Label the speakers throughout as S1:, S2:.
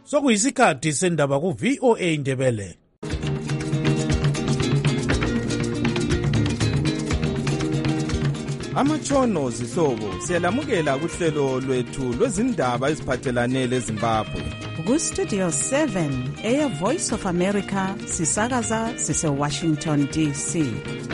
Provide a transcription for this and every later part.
S1: Sokuyisikhathi sendaba ku-VOA Indebele.
S2: Amatshono zihlobo siyalamukela kuhlelo lwethu lwezindaba eziphathelane leZimbabwe.
S3: Ku-Studio 7 Air Voice of America sisakaza sise-Washington DC.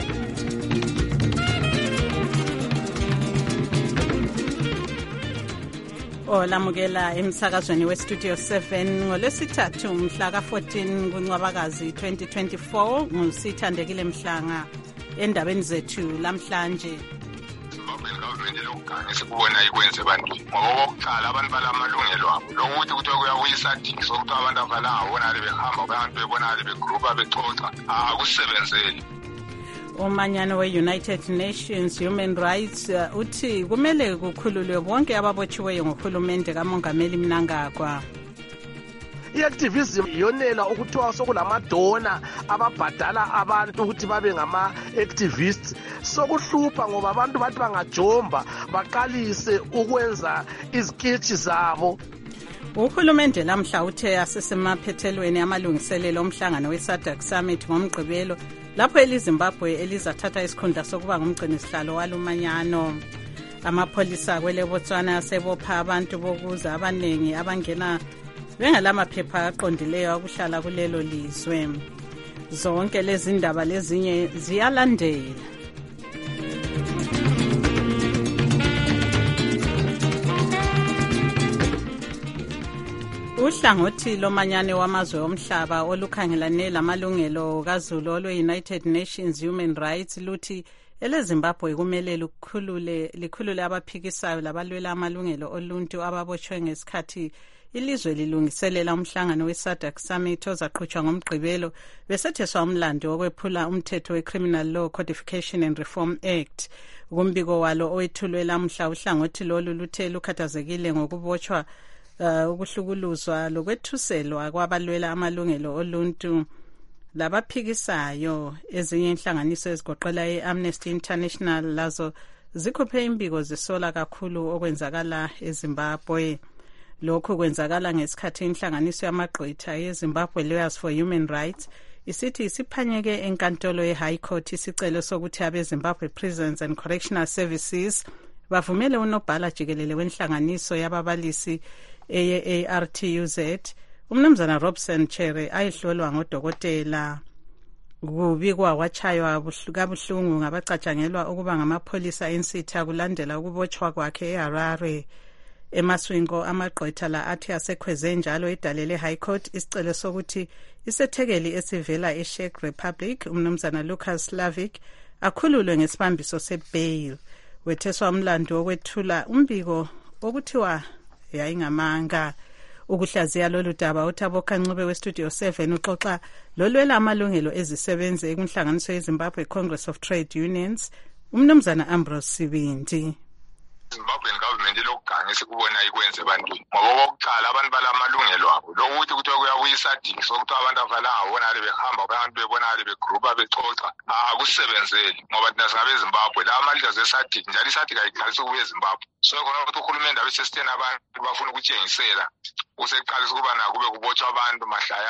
S3: Olamukela emsakazweni we-Studio 7 ngolwesithathu mhla ka-14 kuNcwabakazi 2024 ngusithandekile Mhlanga endabeni zethu lamhlanje.
S4: Government lokuganga sikubona ikwenze abantu ngoba okuqala abantu balamalungelo abo lokuthi kuthiwa kuyakuyisadingi sokuthi abantu abalanga bonale behamba abantu bebonale begrupa bexoxa akusebenzeli.
S3: Umanyano we-United Nations Human Rights uthi kumele kukhululwe bonke ababotshiweyo ngohulumende kaMongameli Mnangagwa.
S5: I-activism iyonela ukuthiwa sokulamadona ababhadala abantu ukuthi babe ngama-activists. Sokuhlupha ngoba abantu bathi bangajomba baqalise ukwenza izikitshi zabo.
S3: Uhulumende lamhla uthe asesemaphethelweni amalungiselelo omhlangano we-SADC Summit ngomgqibelo lapho eliZimbabwe elizathatha isikhundla sokuba ngumgcinisihlalo walumanyano. Amapholisa kwele Botswana asebopha abantu bokuza abanengi abangena bengalamaphepha aqondileyo akuhlala kulelo lizwe. Zonke lezi ndaba lezinye ziyalandela. Uhlangothi lomanyane wamazwe omhlaba olukhangelane lamalungelo kaZulu olwe-United Nations Human Rights luthi eleZimbabwe kumele likhulule abaphikisayo labalwela amalungelo oluntu ababoshwe ngesikhathi ilizwe lilungiselela umhlangano we-SADC Summit ozaqhutshwa ngomgqibelo besetheswa umlando wokwephula umthetho we-Criminal Law Codification and Reform Act. Kumbiko walo owethulwe lamhla uhlangothi lolu luthe lukhathazekile ngokubotshwa ukuhlukuluzwa lokwethuselwa kwabalwela amalungelo oluntu labaphikisayo. Ezinye inhlanganiso ezigoqela i-Amnesty International lazo zikhuphe imbiko zisola kakhulu okwenzakala eZimbabwe. Lokhu kwenzakala ngesikhathi inhlanganiso yamagqwetha yeZimbabwe Lawyers for Human Rights isithi isiphanyeke enkantolo ye-High Court isicelo sokuthi abeZimbabwe Prisons and Correctional Services bavumele unobhala jikelele wenhlanganiso yababalisi eye-ARTUZ umnumzana Robson Chere ayihlolwa ngodokotela. Kubikwa wachaywa kabuhlungu ngabacatshangelwa ukuba ngamapholisa ensitha kulandela ukubotshwa kwakhe eHarare. Emaswingo amagqwetha la athi asekhweze njalo idalele High Court isicelo sokuthi isethekeli esivela eCzech Republic umnumzana Lucas Slavic akhululwe ngesibambiso sebail. Wetheswa umlando wokwethula umbiko okuthiwa yayingamanga. Ukuhlaziya lolu daba uThabo Kancube we-Studio 7 uxoxa lolwela amalungelo ezisebenzi ekunhlanganiso yeZimbabwe Congress of Trade Unions umnumzana Ambrose Sibindi.
S4: Zimbabwean government lokuganga sikubona ikwenze abantu ngoba okuqala abantu balamalungelo abo lokuthi kuthiwa kuyakuyisadingi sokuthi abantu avalanga bonale behamba abantu bebonale begrupa bexoxa akusebenzeli ngoba thina singabeZimbabwe la amalita zesadingi njalo isadingi ayiqalisa ukubuye eZimbabwe. So khona ukuthi uhulumende abesesiteni abantu bafuna ukutshengisela useqalisa ukuba nako kube kubotshwa abantu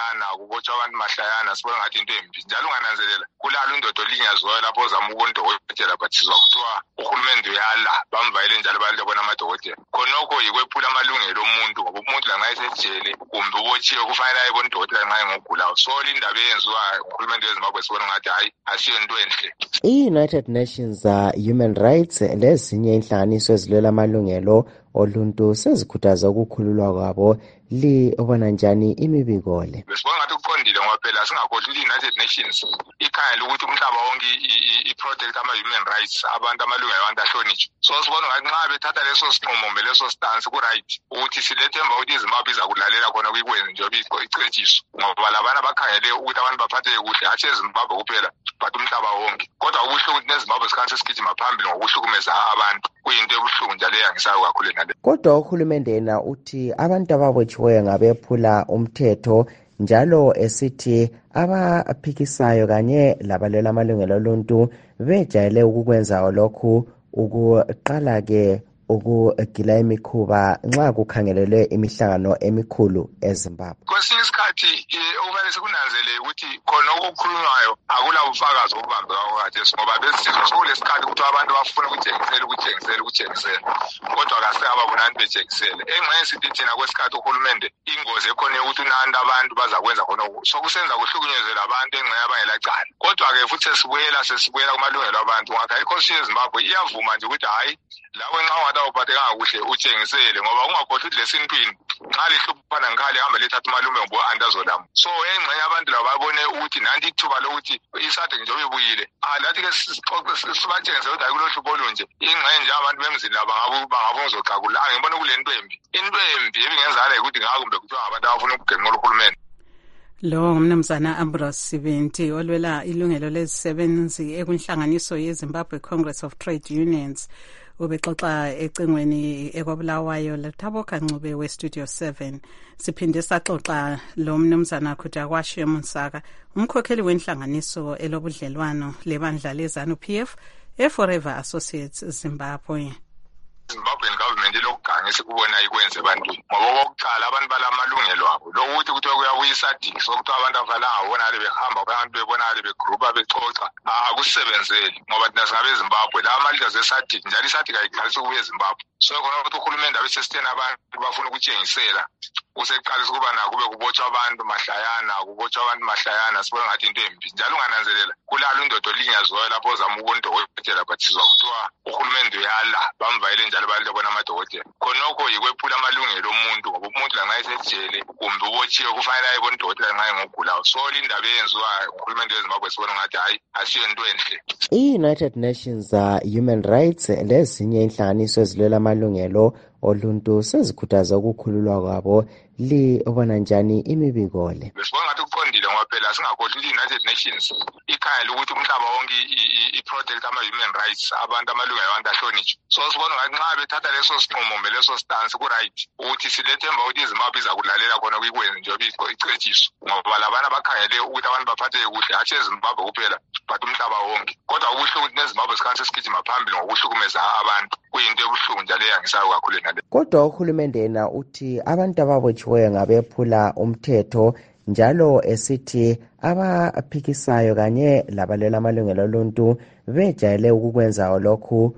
S4: mahlayana sibona ngathi into embi njalo ungananzelela kulalo indoda olinyaziweyo lapho ozama ukundokotela bathizwa kuthiwa uhulumende uyala bamvayele njalo bayabona amadokotela. Khonokho yikwephula amalungelo omuntu ngoba umuntu la nxa esejele kumbe ubotshiwe kufanele ayebona udokotela nxa engogulayo. So indaba eyenziwa uhulumende weZimbabwe sibona ngathi hayi asiyo into enhle.
S6: I-United Nations Human Rights lezinye inhlanganiso ezilwela amalungelo oluntu sezikhuthaza ukukhululwa kwabo. Ubona njani imibiko le?
S4: Besibona ngathi kuqondile ngoba phela singakhohlwa i-United Nations ikhangela ukuthi umhlaba wonke i-protect ama-human rights abantu amalungelo abantu ahlonitshwe. So sibona ngathi nxa bethatha leso sinqumo leso stance ku-right ukuthi silethemba ukuthi iZimbabwe izakulalela khona kuyikwenze njengoba icetshiswa ngoba labana bakhangele ukuthi abantu baphatheke kuhle hatshi eZimbabwe kuphela but umhlaba wonke. Kodwa ubuhlungu ukuthi neZimbabwe sikhansi sigijima phambili ngokuhlukumeza abantu kuyinto ebuhlungu njalo eyangisayo kakhulu nale.
S6: Kodwa uhulumende yena uthi abantu ababotshiweyo ngabephula umthetho njalo esithi abaphikisayo kanye labalwela amalungelo oluntu bejayele ukukwenza lokhu ukuqala ke ukugila imikhuba nxa kukhangelelwe imihlangano emikhulu eZimbabwe.
S4: Kwesinye isikhathi okumele sikunanzele ukuthi khona okukhulunywayo akula bufakazi obubambeka khathesi ngoba besizwe sokulesikhathi ukuthi abantu bafuna ukutshengisela kodwa kasekababonani betshengisele. Engxenye sithi thina kwesikhathi uhulumende ingozi ekhona ukuthi unanda abantu bazakwenza khona sokusenza kuhlukunyezela abantu engxenye abangelacala. Kodwa-ke futhi sesibuyela kumalungelo abantu ngakho inkosi yeZimbabwe iyavuma nje ukuthi hayi lawe nxa ungathi awuphathekanga kuhle utshengisele ngoba ungakhohlwa ukuthi lesintwini nxa lihluphana ngikhali hambe lithatha umalume ngoba andazolamo. So engxenye abantu labo babone ukuthi nanti ithuba lokuthi isade njengoba ibuyile lathi-ke sibatshengisele ukuthi hayi kulohlupho olunje ingxenye nje abantu bemzini laba ngabongizoxakula ngibona kule into embi ebingenzala ukuthi ngakumbe kuthiwa ngabantu abafuna ukugenqula uhulumende.
S3: Lo ngumnumzana Ambrose Sibinti olwela ilungelo lezisebenzi ekunhlanganiso yeZimbabwe Congress of Trade Unions. Ubexoxa ecingweni ekwabulawayo leThaboka Ncube weStudio 7. Siphinde saxoxa lo mnumzana Khutakwashe Munsaka, umkhokheli wenhlanganiso elobudlelwano lebandla leZANU-PF eForever Associates Zimbabwe.
S4: Zimbabwean government ilokugangisa kubona ikwenze ebantwini ngoba okokuqala abantu balamalungelo abo lokuthi kuthiwa kuyabuyisa diki sokuthi abantu avalanga bonale behamba abantu bebonale begrupa bexoxa akusebenzeli ngoba thina singabe Zimbabwe la amalika zesadiki njalo isadiki ayiqalisa ukubuye eZimbabwe. So khona ukuthi uhulumende abesesiteni abantu bafuna ukutshengisela useqalisa ukuba nako kube kubotshwa abantu mahlayana sibona ngathi into embi njalo ungananzelela kulalo indoda olinyazwayo lapho ozama ukundokotela bathizwa kuthiwa uhulumende uyala bamvayele njalo abantu bona amadokotela khonokho yikwephula amalungelo omuntu ngoba umuntu la nxa esejele kumbe ubotshiwe kufanele ayebona udokotela nxa engogulayo. So indaba eyenziwa uhulumende weZimbabwe sibona ngathi hayi asiyo into enhle.
S6: I-United Nations Human Rights lezinye inhlanganiso ezilwela amalungelo oluntu sezikhuthaza ukukhululwa kwabo libona njani imibiko le?
S4: Besibona ngathi kuqondile ngoba phela singakhohlwa i-United Nations ikhangela ukuthi umhlaba wonke i-protect ama-human rights abantu amalungelo abantu ahlonitshwe. So sibona ngathi nxa bethatha leso sinqumo leso stance ku-right ukuthi silethemba ukuthi iZimbabwe izakulalela khona kuyikwenze njengoba icetshiswa ngoba labana bakhangele ukuthi abantu baphatheke kuhle hatshi eZimbabwe kuphela but umhlaba wonke. Kodwa kubuhlungu ukuthi neZimbabwe sikhathi sesigijima phambili ngokuhlukumeza abantu kuyinto ebuhlungu njalo eyangisayo kakhulu nale.
S6: Kodwa uhulumende yena uthi abantu ababotshiweyo ngabephula umthetho njalo esithi abaphikisayo kanye labalela amalungelo oluntu bejayele ukukwenza lokhu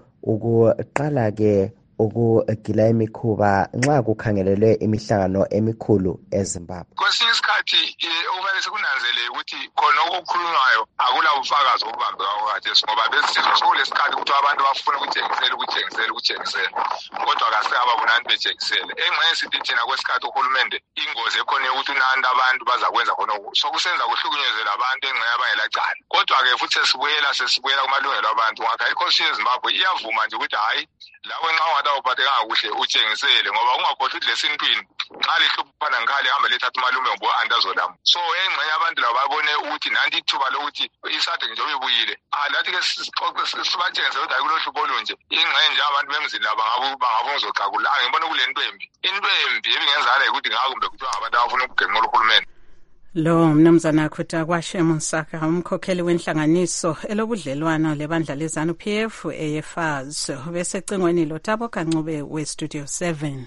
S6: ukuqala-ke ukugila imikhuba nxa kukhangelelwe imihlangano emikhulu eZimbabwe.
S4: Kwesinye isikhathi okumele sikunanzele ukuthi khona okukhulunywayo akula bufakazi obubambeka khathesi ngoba besizwe sokulesikhathi ukuthi abantu bafuna ukutshengisela kodwa kasekababonani betshengisele. Engxenye sithi thina kwesikhathi uhulumende ingozi ekhona ukuthi unanda abantu bazakwenza khona sokusenza kuhlukunyezela abantu engxenye abangelacala. Kodwa-ke futhi sesibuyela kumalungelo abantu ngakho inkosi yeZimbabwe iyavuma nje ukuthi hayi lawe nxa ungathi awuphathekanga kuhle utshengisele ngoba ungakhohlwa ukuthi lesintwini nxa lihluphana ngikhali hambe lithatha umalume ngoba andazolamo. So engxenye abantu labo babone ukuthi nanti ithuba lokuthi isade njengoba ibuyile lathi-ke sibatshengisele ukuthi hayi kulohlupho olunje ingxenye nje abantu bemzini laba ngabongizoxakula ngibona kule into embi ebingenzala ukuthi ngakumbe kuthiwa ngabantu abafuna ukugenqula uhulumende.
S3: Lo mnumzana Khutakwashe Munsaka, umkhokheli wenhlanganiso elobudlelwano lebandla leZANU-PF EFAZ, besecingweni loThaboka Ncube weStudio 7.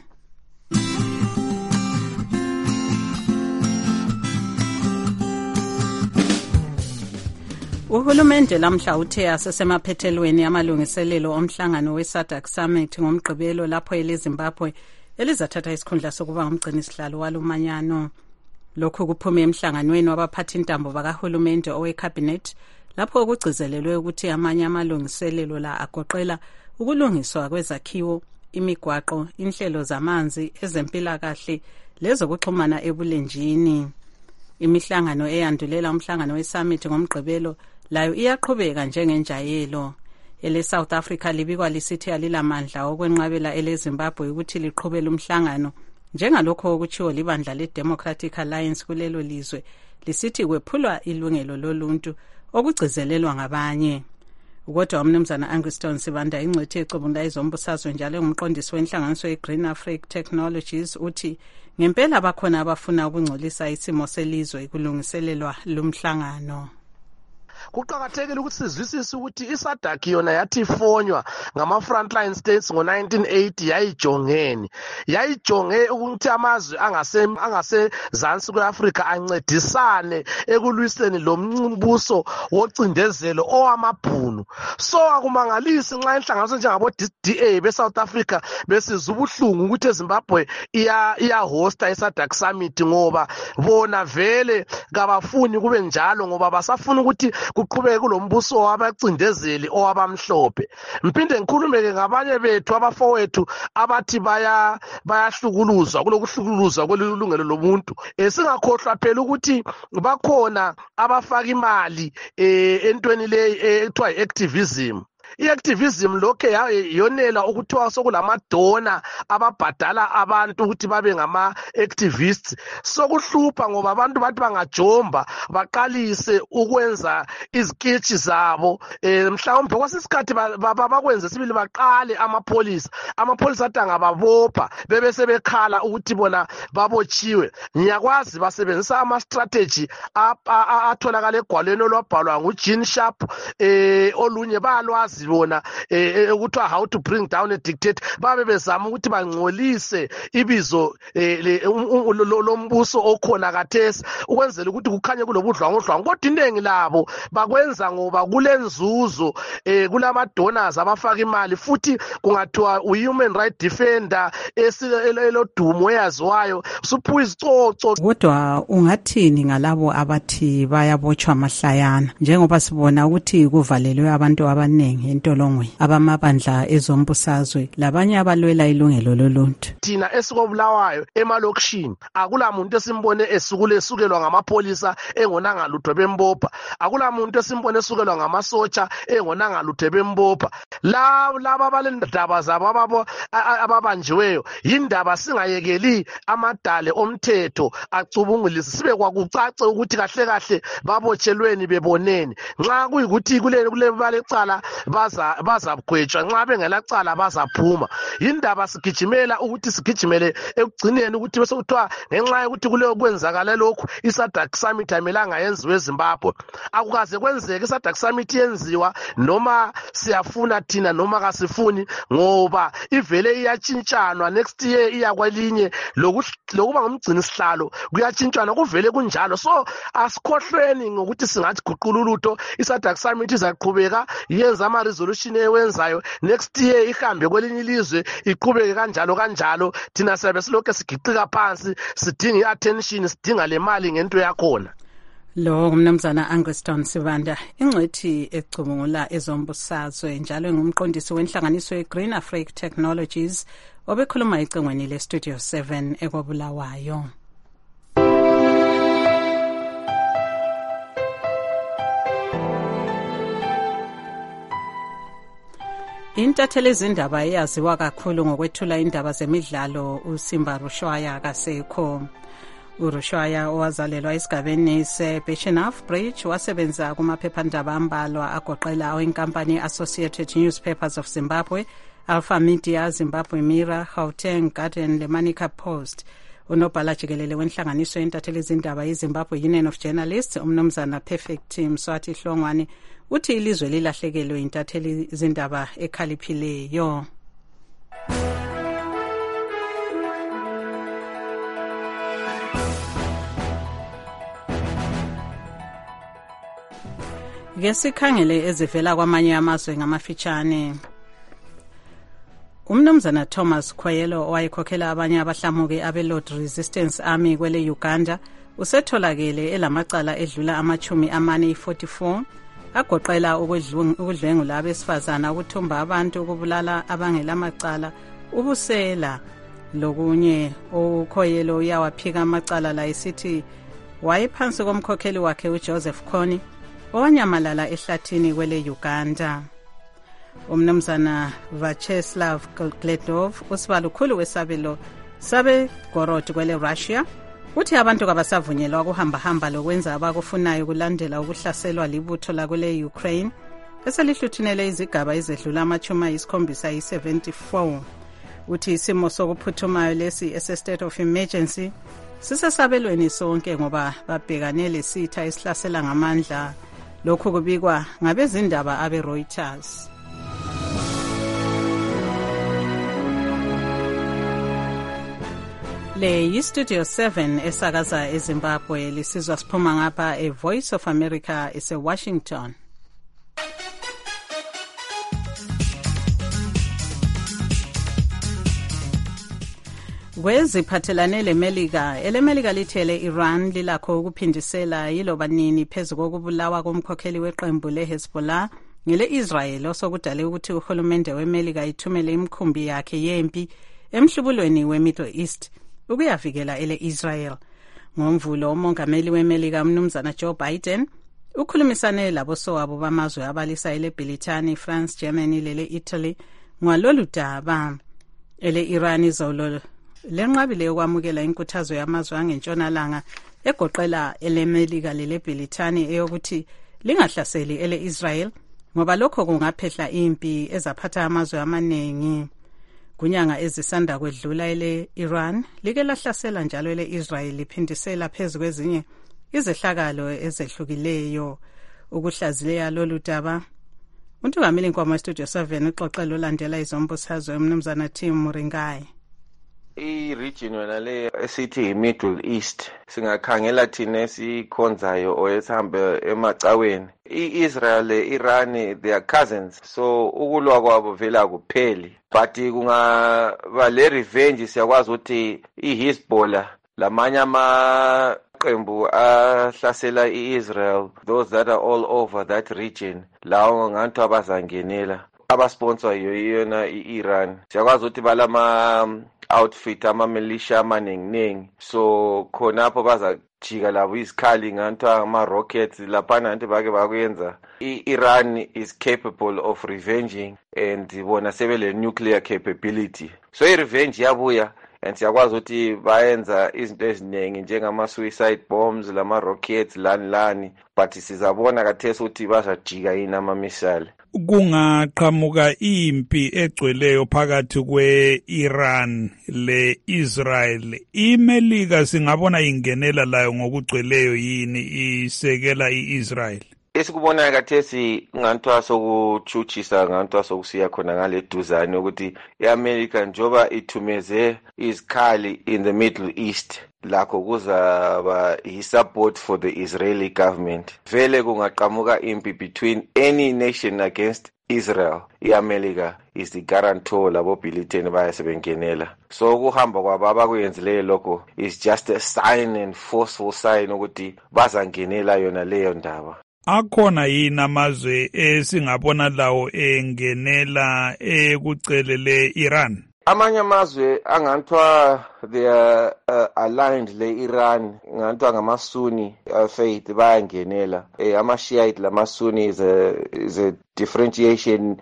S3: Uhulumende lamhla uthe asesemaphethelweni amalungiselelo omhlangano weSADC Summit ngomgqibelo lapho eleZimbabwe elizathatha isikhundla sokuba ngumgcini sihlalo walumanyano. Lokhu kuphume emhlanganweni wabaphathi intambo bakahulumende owecabinet lapho okugcizelelwe ukuthi amanye amalungiselelo la agoqela ukulungiswa kwezakhiwo, imigwaqo, inhlelo zamanzi, ezempilakahle lezokuxhumana ebulenjini. Imihlangano eyandulela umhlangano weSummit ngomgqibelo layo iyaqhubeka njengenjayelo. Ele-South Africa libikwa lisithi alilamandla okwenqabela eleZimbabwe ukuthi liqhubele umhlangano njengalokho okutshiwo libandla le-Democratic Alliance kulelo lizwe lisithi kwephulwa ilungelo loluntu okugcizelelwa ngabanye. Kodwa umnumzana Anguston Sibanda ingcwethi ecubungula izombusazwe njalo ngumqondisi wenhlanganiso ye-Green Africa Technologies uthi ngempela bakhona abafuna ukungcolisa isimo selizwe kulungiselelwa lumhlangano.
S5: kuqakathekile ukuthi sizwisise ukuthi iSADC yona yathi ifonywa ngama-frontline states ngo-1980 yayijonge ukuthi amazwe angasezansi kwe-Afrika ancedisane ekulwiseni lo mbuso wocindezelo owamabhunu. So akumangalisi nxa inhlanganiso njengabo-DA be-South Africa besizwa ubuhlungu ukuthi eZimbabwe iya-hosta iSADC summit ngoba bona vele kabafuni kube njalo ngoba basafuna ukuthi kuqhubeke kulombuso wabacindezeli owabamhlophe. Mphinde ngikhulumeke ngabanye bethu abafowethu abathi bayahlukuluzwa kulokuhlukuluzwa kwelilungelo lomuntu. Singakhohlwa phela ukuthi bakhona abafaka imali entweni le ethiwa i-activism. I-activism lokhe yonela ukuthiwa sokulamadona ababhadala abantu ukuthi babe ngama-activists. Sokuhlupha ngoba abantu bathi bangajomba baqalise ukwenza izikitshi zabo. Mhlawumbe kwasisikhathi bakwenze sibili baqale amapholisa athi angababopha bebe sebekhala ukuthi bona babotshiwe. Ngiyakwazi basebenzisa ama-strategy atholakala egwalweni olwabhalwa nguJean Sharp olunye bayalwazi bona ukuthiwa how to bring down a dictator. Babe bezama ukuthi bangcolise ibizo lombuso okhona kathesi ukwenzela ukuthi kukhanye kulobudlwangudlwangu. Kodwa iningi labo bakwenza ngoba kulenzuzo kulama-donors abafaka imali futhi kungathiwa u-human right defender elodumo eyaziwayo suphuwa izicoco.
S3: Kodwa ungathini ngalabo abathi bayabotshwa mahlayana njengoba sibona ukuthi kuvalelwe abantu abaningi entolongweni abamabandla ezombusazwe labanye abalwela ilungelo loluntu?
S5: Thina esikobulawayo emalokishini akula muntu esimbone esukelwa ngamapholisa engonanga lutho bembopha. Akula muntu esimbone esukelwa ngamasotsha engonanga lutho bembopha. Laba balendaba zabo ababanjiweyo yindaba singayekeli amadale omthetho acubungulise sibe kwakucace ukuthi kahle kahle babotshelweni beboneni. Nxa kuyikuthi kule balecala bazabugwetshwa, nxa bengelacala bazaphuma. Yindaba sigijimela ukuthi sigijimele ekugcineni ukuthi bese kuthiwa ngenxa yokuthi kuleyo kwenzakala lokhu iSADC summit ayimelanga yenziwe eZimbabwe. Akukaze kwenzeke iSADC summit yenziwa noma siyafuna thina noma kasifuni ngoba ivele iyatshintshanwa next year iyakwelinye lokuba ngumgcini sihlalo kuyatshintshana kuvele kunjalo. So asikhohlweni ngokuthi singathi guqula ulutho. iSADC summit izaqhubeka yenza ama-resolution ewenzayo next year ihambe kwelinye ilizwe iqhubeke kanjalo. Thina siyabe silokhu sigiqika phansi sidinga i-attention sidinga le mali ngento yakhona.
S3: Lo ngumnumzana Angriston Sibanda, ingcwethi ecubungula ezombusazwe njalo ngumqondisi wenhlanganiso ye-Green Africa Technologies obekhuluma ecingweni le-Studio 7 ekwabulawayo. Intatheli izindaba eyaziwa kakhulu ngokwethula indaba zemidlalo uSimba Rushwaya kasekho. uRushwaya owazalelwa esigabeni seBishenaf Bridge wasebenza kumaphephandaba ambalwa agoqela wenkampani Associated Newspapers of Zimbabwe, Alpha Media, Zimbabwe Mirror, Gauteng Guardian, leManica Post. Unobhala jikelele wenhlanganiso yentatheli izindaba yeZimbabwe Union of Journalists umnumzana Perfect Mswati Hlongwane uthi ilizwe lilahlekelwe intatheli izindaba ekhaliphileyo. Ngesikhangele ezivela kwamanye amazwe ngamafitshane. Umnumzana Thomas Khwayelo owayekhokhela abanye abahlamuki abe-Lord Resistance Army kwele Uganda usetholakele elamacala edlula ama-44 agoqela ukudlwengula abesifazana, ukuthumba abantu, ukubulala abangelamacala, ubusela lokunye. uKhoyelo uyawaphika amacala la esithi wayephansi komkhokheli wakhe uJoseph Kony owanyamalala ehlathini kwele Uganda. Umnumzana Vacheslav Gledov usibalukhulu wesabelo sabe Gorod kwele Russia uthi abantu kabasavunyelwa ukuhamba lokwenza abakufunayo kulandela ukuhlaselwa libutho la kwele Ukraine eselihluthunele izigaba ezedlula ama-74. Uthi isimo sokuphuthumayo lesi ese-state of emergency sisesabelweni sonke ngoba babhekane lesitha esihlasela ngamandla lokhu kubikwa ngabezindaba abe-Reuters. Le yi-Studio 7 esakaza eZimbabwe, lisizwa siphuma ngapha e-Voice of America ese-Washington. Kweziphathelane leMelika, eleMelika lithele Iran lilakho ukuphindisela yiloba nini phezu kokubulawa komkhokheli weqembu le-Hezbollah ngele-Israel osokudale ukuthi uhulumende weMelika ithumele imikhumbi yakhe yempi emhlubulweni we-Middle East ukuyavikela ele-Israel. Ngomvulo umongameli weMelika umnumzana Joe Biden ukhulumisane labosowabo bamazwe abalisa ele-Britani, France, Germany lele-Italy ngalolu daba. Ele-Iran izolo lenqabile ukwamukela inkuthazo yamazwe angentshonalanga egoqela eleMelika lele-Britani eyokuthi lingahlaseli ele-Israel ngoba lokho kungaphehla impi ezaphatha amazwe amaningi. Kunyanga ezisanda kwedlula ele-Iran like lahlasela njalo ele-Israel liphindisela phezu kwezinye izehlakalo ezehlukileyo. Ukuhlaziya lolu daba untungameli nkwama Studio 7 uxoxelo landela izombusazwe umnumzana Tim Muringai.
S7: I-region yona le esithi Middle East singakhangela thina esikhonzayo oyesihambe emacaweni. I-Israel le-Iran they are cousins, so ukulwa kwabo vele akupheli, but kungaba le revenge siyakwazi ukuthi i-Hezbollah lamanye amaqembu ahlasela i-Israel, those that are all over that region, lawo ngantu abazangenela abasponsor yona i-Iran. Siyakwazi ukuthi balama outfit ama-militia amaningi, so khonapho bazajika labo izikhali ngantu ama-rockets laphana anti bake bakuyenza. I-Iran is capable of revenging and bona sebele nuclear capability, so i-revenge yabuya and siyakwazi ukuthi bayenza izinto eziningi njengama-suicide bombs lama-rockets lani, but sizabona kathesi ukuthi bazajika yini ama-missile.
S1: Kungaqhamuka impi egcweleyo phakathi kwe-Iran le-Israel, iMelika singabona ingenela layo ngokugcweleyo yini isekela i-Israel?
S7: Esikubona kathesi ngantwa sokuchuchisa ngantwa sokusiya khona ngale duzane ukuthi iAmerica njoba ithumeze izikhali in the Middle East lakho kuzaba support for the Israeli government. Vele kungaqhamuka impi between any nation against Israel. iAmerica is the guarantor labo Britain bayasebengenela. So ukuhamba kwabo abakuyenzileyo lokho is just a sign and forceful sign ukuthi bazangenela yona leyo ndaba.
S1: Akhona yini amazwe esingabona lawo engenela ekucelele Iran?
S7: Amanye amazwe angantwa they are aligned le-Iran ngantwa ngama-Sunni faith bayangenela. Ama-Shiite lama-Sunni is a differentiation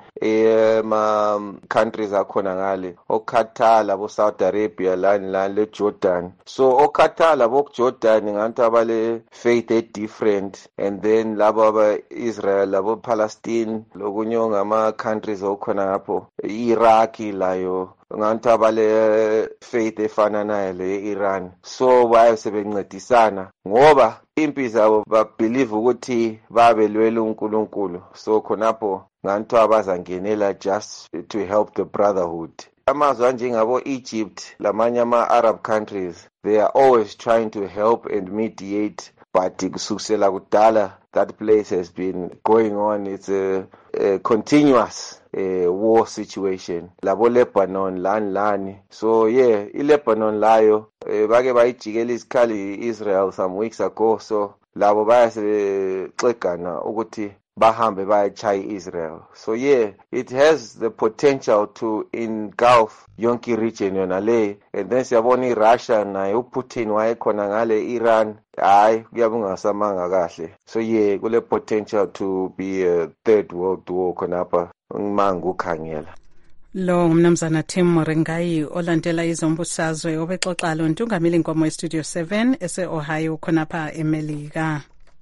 S7: countries akhona ngale. OQatar labo Saudi Arabia lani le-Jordan. So OQatar labo Jordan ngantwa bale faith different, and then labo aba-Israel labo Palestine lokunye ngama-countries okhona ngapho. Iraq layo ngantu abale faith efana nayo le-Iran, so bayasebencedisana ngoba impi zabo babelieve ukuthi babelwela uNkulunkulu, so khonapho ngantu abazangenela just to help the brotherhood. Amazwe anjengabo Egypt lamanye ama-Arab countries, they are always trying to help and mediate, but kusukela kudala that place has been going on. It's a continuous war situation. Labo Lebanon lani. So yeah, iLebanon layo bake bayijikela izikhali Israel some weeks ago, so labo bayasexegana ukuthi bahambe bayachaya Israel. So yeah, it has the potential to engulf yonke region yona le, and then siyabona iRussia naye uPutin wayekhona ngale Iran, hayi kuyabangasamanga kahle. So yeah, kule potential to be a third world war khonapha ngimanga ukhangela.
S3: Lo ngumnumzana Tim Muringai olandela izombusazwe obexoxa lo ntungameli nkomo eStudio 7 ese-Ohio khonapha eMelika.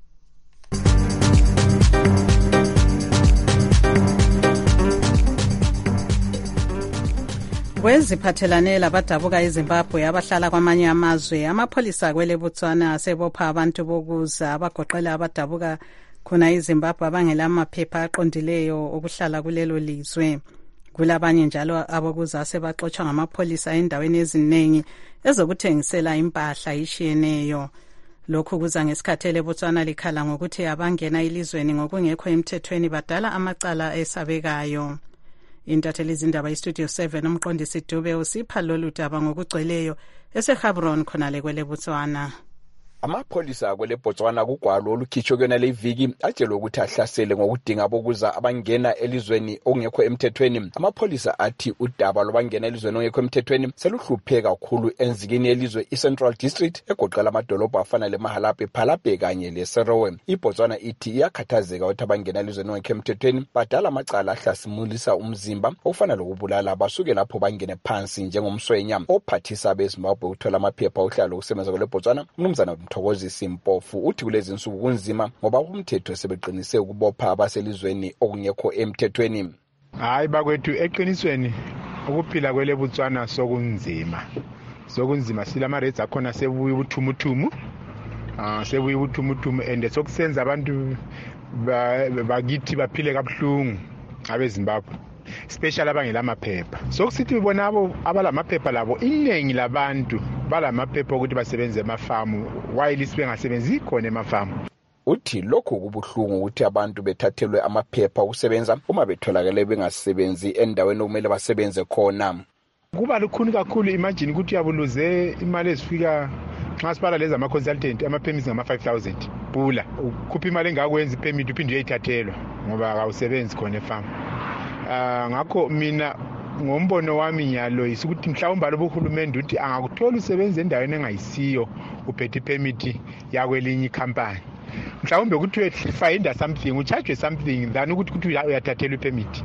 S3: Kweziphathelane labadabuka eZimbabwe abahlala kwamanye amazwe, amapholisa kwele Botswana asebopha abantu bokuza abagoqela abadabuka khona iZimbabwe abangela amaphepha aqondileyo okuhlala kulelo lizwe. Kulabanye njalo abokuzase baxotsha ngamapholisa endaweni eziningi ezokuthengisela impahla ishiyeneyo. Lokhu kuza ngesikhathi eBotswana likhala ngokuthi abangena elizweni ngokungekho emthethweni badala amacala esabekayo. Intatheli izindaba iStudio 7 umqondisi Dube usipha lolu daba ngokugcweleyo eseGaborone khona kwele Botswana.
S8: Amapholisa kwele Botswana kugwalo olukhitshwe kuyona le viki atshelwe ukuthi ahlasele ngokudinga bokuza abangena elizweni okungekho emthethweni. Amapholisa athi udaba lobangena elizweni okungekho emthethweni seluhluphe kakhulu enzikini yelizwe iCentral District egoqela amadolobha afana leMahalape, Phalape kanye leSerowe. iBotswana ithi iyakhathazeka ukuthi abangena elizweni okungekho emthethweni badala amacala ahlasimulisa umzimba okufana lokubulala basuke lapho bangene phansi njengomswenya. Ophathisa beZimbabwe uthola amaphepha ohlalo ukusebenza kwele Botswana umnumzana Mthokozisi Mpofu uthi kulezi insuku kunzima ngoba umthetho sebeqinise ukubopha abaselizweni okungekho emthethweni.
S9: Hayi bakwethu eqinisweni ukuphila kwele Botswana sokunzima. Silama rates akhona sebuye ubuthumuthumu. Sebuye ubuthumuthumu and sokusenza abantu bakithi baphile kabuhlungu abeZimbabwe. Special abangela amaphepha. Sokusithi ubona abalamaphepha labo iningi labantu balamaphepha ukuthi basebenze emafamu while sibengasebenzi khona emafamu.
S8: Uthi lokho kubuhlungu ukuthi abantu bethathelwe amaphepha ukusebenza uma betholakale bengasebenzi endaweni okumele basebenze khona.
S9: Kuba lukhuni kakhulu, imagine ukuthi uyabuluze imali ezifika nxa sibala lezi ama consultant ama permits ngama 5000 bula ukhupha imali engakwenza ipermit uphinde uyayithathelwa ngoba awusebenzi khona efamu. Ngakho mina ngombono wami nyalo isukuthi mhlawumbe alobuhulumende uthi angakuthola usebenze endaweni engayisiyo uphethe ipermit yakwelinye ikhampani. Mhlawumbe ukuthi uyefind something ucharge something than ukuthi uyathathelwa ipermit.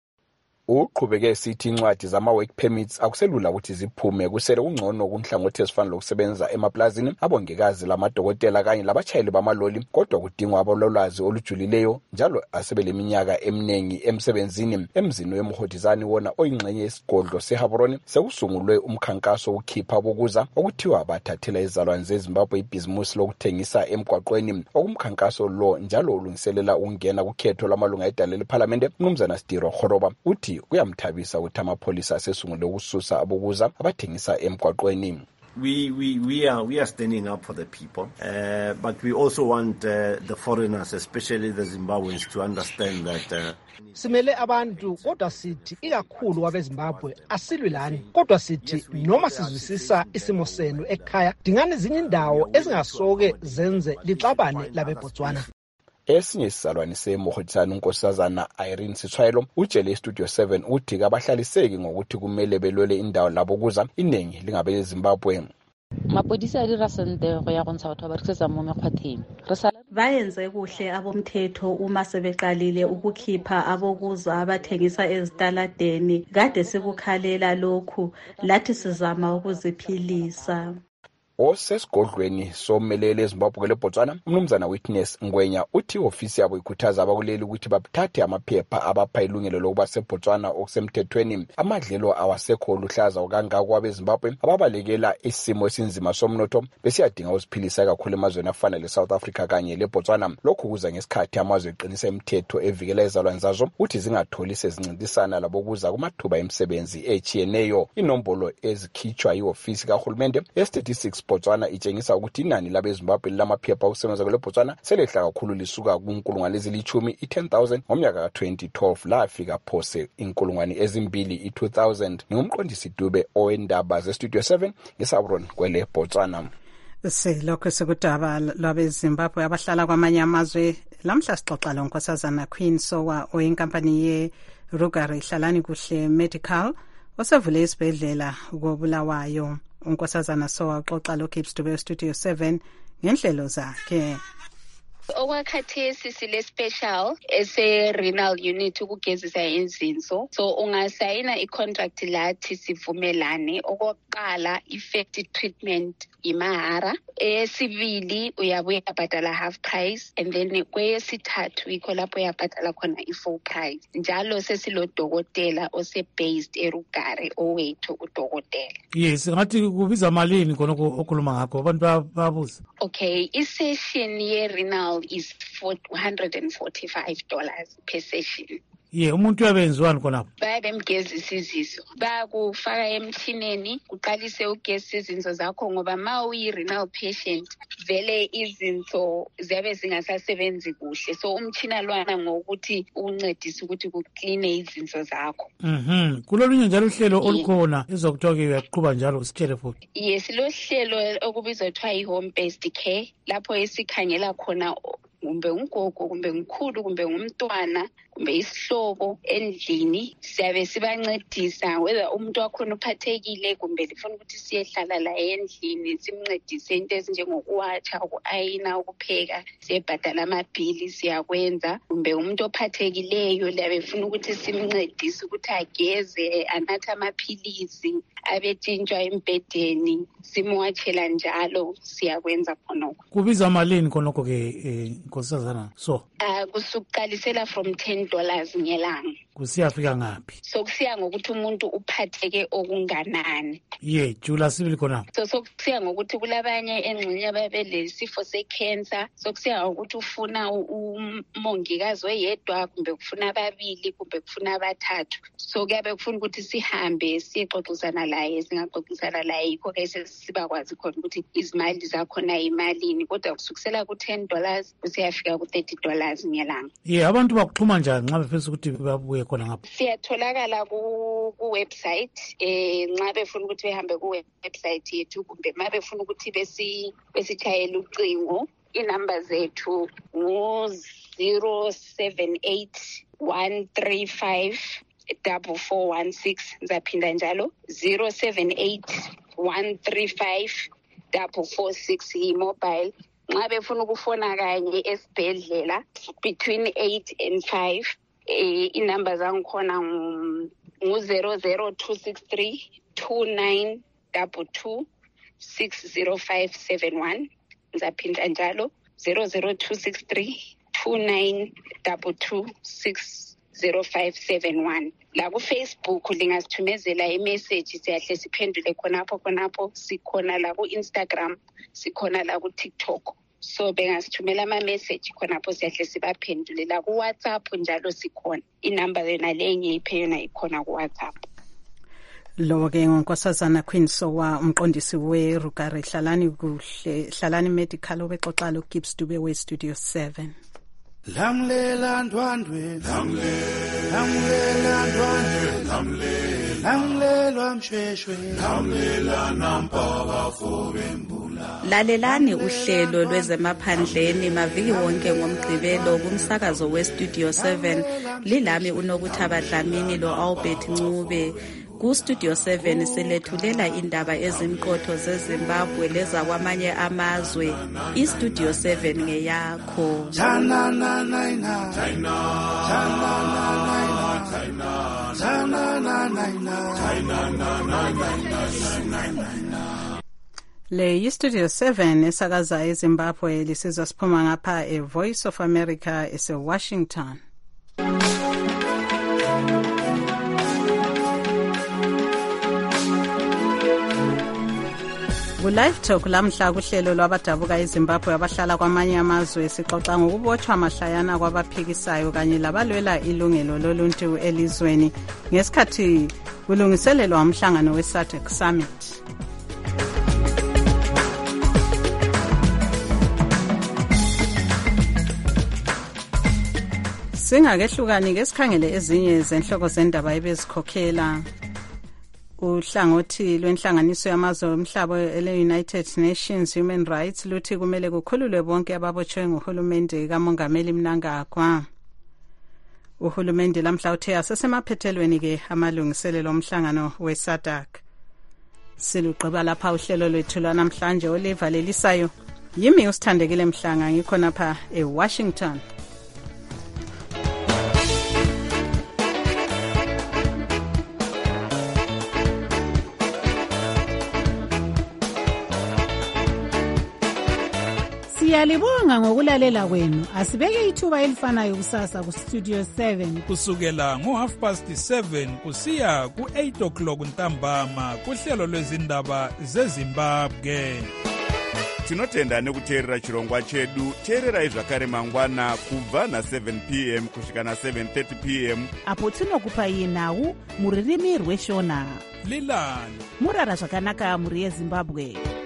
S8: Uqhubeke sithi incwadi zama work permits akuselula ukuthi ziphume kusele kungcono kunhlangothi ezifana lokusebenza emaplazini abongikazi lamadokotela kanye labachayeli bamaloli kodwa kudingwa abalolwazi olujulileyo njalo asebeleminyaka eminengi emsebenzini. Emzini weMgodizani wona oyingxenye yesigodlo seGaborone sekusungulwe umkhankaso ukukhipha bokuza okuthiwa bathathela izalwane zeZimbabwe ibhizimusi lokuthengisa emgwaqweni. Okumkhankaso lo njalo ulungiselela ukungena kukhetho lamalunga edale leParliament. Mnumzana Stiro Khoroba uthi kuyamthabisa ukuthi amapholisa asesungule ukususa abokuza abathengisa emgwaqweni.
S10: We are standing up for the people, but we also want the foreigners, especially the Zimbabweans, to understand that
S11: simele abantu kodwa sithi ikakhulu abeZimbabwe asilwelani kodwa sithi noma sizwisisa isimo senu ekhaya dingani ezinye indawo ezingasoke zenze lixabane labeBotswana.
S8: Esinye isizalwane seMgodizani unkosazana Irene Sitshwayelo utshele iStudio 7 uthi abahlaliseki ngokuthi kumele belwele indawo labo kuza inengi lingabe eZimbabwe.
S12: Mapodisa a dira sentle go ya go ntsha batho ba rekisa mo mekgwatheng.
S13: Bayenze kuhle abomthetho uma sebeqalile ukukhipha abokuza abathengisa ezitaladeni. Kade sikukhalela lokhu lathi sizama ukuziphilisa.
S8: Osesigodlweni somelele eZimbabwe leBotswana umnumzana Witness Ngwenya uthi ofisi yabo ikhuthaza abakuleli ukuthi bathathe amaphepha abapha ilungelo lokuba seBotswana okusemthethweni. Amadlelo awasekho luhlaza kangako abeZimbabwe ababalekela isimo esinzima somnotho besiyadinga usiphilisa kakhulu emazweni afana leSouth Africa kanye leBotswana. Lokhu kuza ngesikhathi amazwe eqinisa imithetho evikela izalwane zazo uthi zingatholi sezincintisana labokuza kumathuba emsebenzi echiyeneyo. Inombolo ezikhitshwa iofisi kahulumende ye-statistics Botswana itshengisa ukuthi inani labeZimbabwe lamaphepha okusebenza kwele Botswana selehla kakhulu lisuka ku10,000 10,000 ngomnyaka ka2012 lafika phose 2,000. Ngumqondisi Dube owendaba zeStudio 7 ngeGaborone kwele Botswana.
S3: Lokho sekudaba lwabeZimbabwe abahlala kwamanye amazwe. Lamhla sixoxa lo nkosazana Queen Sowa oyinkampani yeRugare ihlalani kuhle Medical osevule isibhedlela koBulawayo. Unkosazana Sowa uxoxa loKips Dube Studio 7 ngenhlelo zakhe.
S14: Okwakhathesi sile special ese-renal unit ukugezisa inzinso. So ungasayina i-contract lathi sivumelane. Okokuqala i-first treatment imahara. Eyesibili uyabuya bhatala half price and then kweyesithathu ikho lapho uyabhatala khona i-full price. Njalo sesilodokotela ose-based eRugare owethu udokotela.
S15: Yes, ngathi kubiza malini khona okhuluma ngakho abantu babuza.
S14: Okay, i-session ye-renal renal is $145 per session.
S15: Umuntu uyabenziwani khonapho?
S14: Bayabemgezisa izinso, bayakufaka emtshineni kuqalise ugezisa izinso zakho, ngoba ma uyi-renal patient vele izinso ziyabe zingasasebenzi kuhle, so umtshina lwana ngokuthi uncedise ukuthi kukline izinso zakho.
S15: Kulolunye njalo uhlelo olukhona ezokuthiwa-ke uyaqhuba njalo, sitshele futhi.
S14: Yes, lo hlelo okubizwa kuthiwa i-home based care, lapho esikhangela khona kumbe ungogo kumbe umkhulu kumbe umntwana kumbe isihlobo endlini, siyabe sibancedisa whether umuntu wakhona uphathekile kumbe lifuna ukuthi siyehlala la endlini simncedise into ezinjengokuwatsha, uku-ayina, ukupheka, siyebhadala amabhili siyakwenza. Kumbe umuntu ophathekileyo liyabe funa ukuthi simncedise ukuthi ageze, anathe amaphilisi, abetshintshwa embhedeni, simwatshela njalo, siyakwenza khonokho.
S15: Kubiza malini khonokho-ke nkosazana? So
S14: kusuqalisela from $10 ngelanga
S15: kusiyafika ngaphi?
S14: So kusiya ngokuthi umuntu uphatheke okunganani.
S15: Jula sibili khonapho.
S14: So kusiya ngokuthi kulabanye engxenye ababelesifo se-cancer, so kusiya ngokuthi ufuna umongikazi oyedwa kumbe kufuna ababili kumbe kufuna abathathu. So kuyabe kufuna ukuthi sihambe siyexoxisana laye, singaxoxisana laye, yikho-ke sibakwazi khona ukuthi izimali zakhona imalini, kodwa kusukisela ku$10 kusiyafika ku$30 ngelanga.
S15: Abantu bakuxhuma njani nxa befisa ukuthi babuye khona ngapha?
S14: Siyatholakala ku-website, nxa befuna ukuthi behambe ku-website yethu kumbe ma befuna ukuthi besitshayele ucingo, inamba zethu ngu-078 135 4416. Ngizaphinda njalo 078 135 4446 yi-mobile. Nxa befuna ukufona kanye esibhedlela between 8 and 5, inamba zangikhona ngu-00263 2922 60571. Ngizaphinda njalo 00263 2922 60571. La ku-Facebook lingasithumezela imessage, siyahle siphendule khonapho. Sikhona la ku-Instagram, sikhona la ku-TikTok. So bengasithumela ama-message khonapho siyahle sibaphendule. La ku-WhatsApp njalo sikhona. Inamba yona le engiyiphe yona ikhona ku-WhatsApp.
S3: Lo-ke ngonkosazana Queen Sowa, umqondisi we-Rugare. Hlalani Medical obexoxa lo Gibbs Dube we-Studio 7.
S16: Lamlela ndwandwe, lamlela ndwandwe, lamlela msheshwe, lamlela nampaka fobembula.
S13: Lalelani uhlelo lwezemaphandleni maviki wonke ngomgqibelo kumsakazo we-Studio 7. Lilami uNokuthaba Dlamini lo-Albert Ncube. Ku-Studio 7 silethulela indaba ezimqotho zeZimbabwe leza kwamanye amazwe. I-Studio 7 ngeyakho.
S3: Le yi-Studio 7 esakaza eZimbabwe, lisizwa siphuma ngapha e-Voice of America ese-Washington. Ku-Live Talk lamhla kuhlelo lwabadabuka eZimbabwe abahlala kwamanye amazwe, sixoxa ngokubotshwa mahlayana kwabaphikisayo kanye labalwela ilungelo loluntu elizweni ngesikhathi kulungiselelwa umhlangano we-SADC Summit. Singakehlukani ke sikhangele ezinye zenhloko zendaba ebezikhokhela. Uhlangothi lwenhlanganiso yamazwe omhlaba ele-United Nations Human Rights luthi kumele kukhululwe bonke ababotshwe nguhulumende kaMongameli Mnangagwa. Uhulumende lamhla uthe asesemaphethelweni ke amalungiselelo omhlangano we-SADC. Silugqiba lapha uhlelo lwethu lwanamhlanje olivalelisayo. Yimi usithandekile Mhlanga ngikhona pha eWashington.
S17: Siyalibonga ngokulalela kwenu. Asibeke ithuba elifanayo kusasa ku-Studio 7
S1: kusukela ngo-7:30 kusiya ku-8 o'clock ntambama kuhlelo lwezindaba zeZimbabwe.
S18: tinotenda nekuteerera chirongwa chedu. Teererai zvakare mangwana kubva na7 p.m. kusvika na7:30 p.m.
S17: apo tinokupai nhau muririmi rweshona.
S1: Lilani
S17: murara zvakanaka muri yeZimbabwe.